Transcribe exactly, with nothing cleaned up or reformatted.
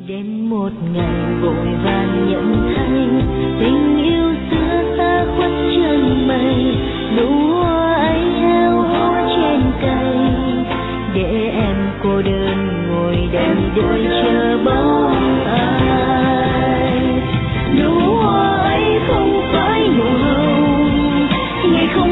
Đến một ngày vội vàng nhận thay tình yêu xưa xa khuất chân mây, nụ hoa ấy heo hó trên cây để em cô đơn ngồi đây đợi chờ bóng ai. Nụ hoa ấy không phải màu hồng, ngày không